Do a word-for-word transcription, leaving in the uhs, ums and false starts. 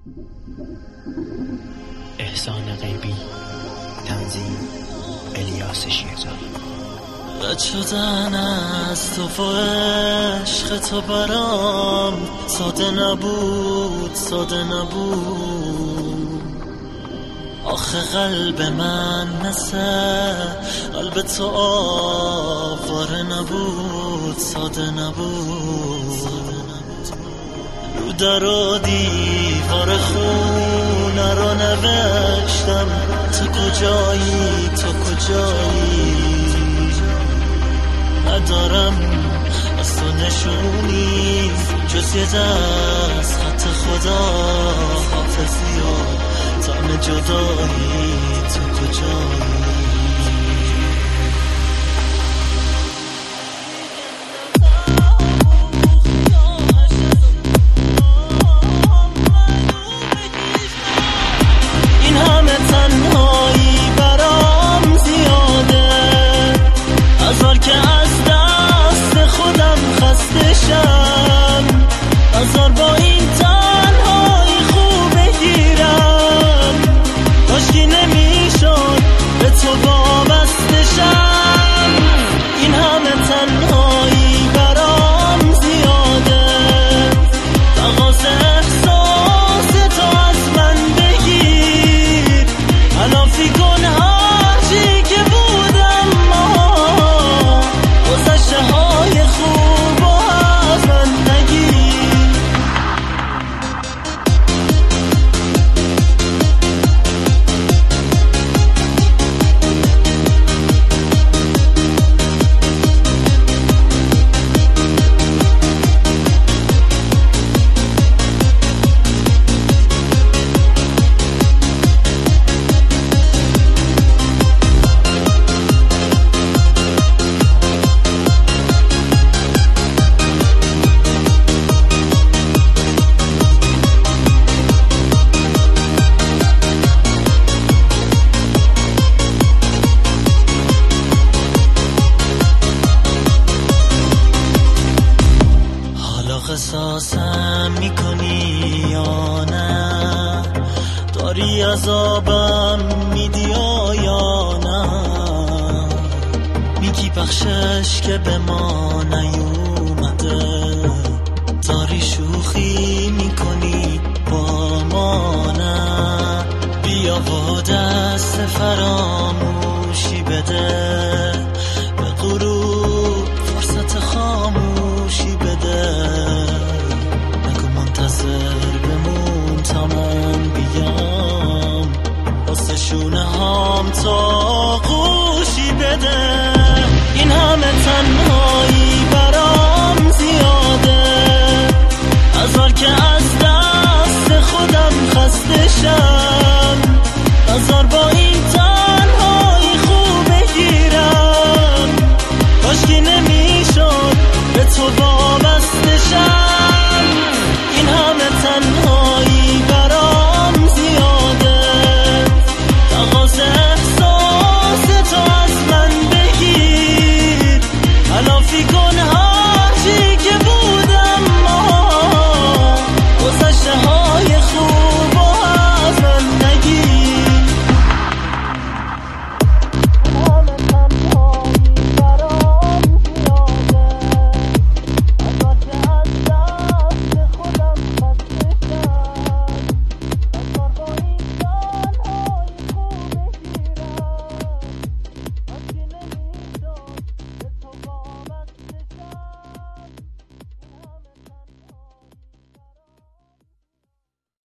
احسان غیبی، تنظیم الیاس شیرزایی. رد شدن از تو و عشق تو برام ساده نبود، ساده نبود. آخه قلب من مثل قلب تو آواره نبود، ساده نبود. رو در و دیوار خونه رو نوشتم تو کجایی، تو کجایی. ندارم از تو نشونی جز یه دست خط خدا، حافظی و طعم جدایی، تو کجایی. این همه تنهایی برام زیاده، هزار که از دست خودم خسته شم، هزار با این تنهایی خوب بگیرم. کاشکی نمیشد به تو وابسته شم. این همه تنهایی برام زیاده، تقاضا احساس تو از من بگیر. تلافی کن هر چی که بودم، ما گذشته های خوب و از من نگیر. قصاصم میکنی یا نه؟ داری عذابم میدی یا نه؟ میگی بخشش که به ما نیومده، داری شوخی میکنی با ما نه؟ بیا و دست فراموشی بده، به غروب فرصت خاموشی بده. نگو منتظر بمون تمام بیام، واسه شونه هام تا گوشی بده.